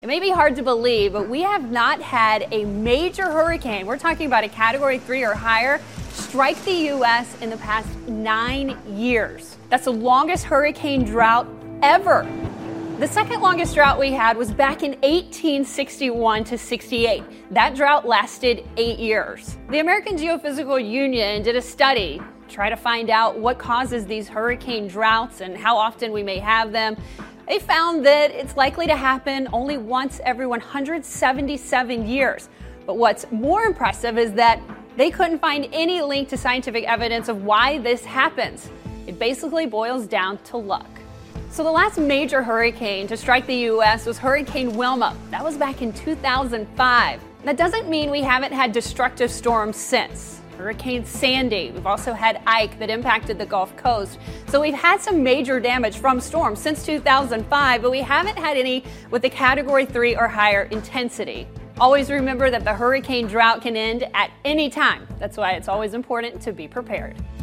It may be hard to believe, but we have not had a major hurricane, we're talking about a Category 3 or higher, strike the U.S. in the past 9 years. That's the longest hurricane drought ever. The second longest drought we had was back in 1861 to 68. That drought lasted 8 years. The American Geophysical Union did a study to try to find out what causes these hurricane droughts and how often we may have them. They found that it's likely to happen only once every 177 years. But what's more impressive is that they couldn't find any link to scientific evidence of why this happens. It basically boils down to luck. So the last major hurricane to strike the U.S. was Hurricane Wilma. That was back in 2005. That doesn't mean we haven't had destructive storms since. Hurricane Sandy. We've also had Ike that impacted the Gulf Coast. So we've had some major damage from storms since 2005, but we haven't had any with a Category 3 or higher intensity. Always remember that the hurricane drought can end at any time. That's why it's always important to be prepared.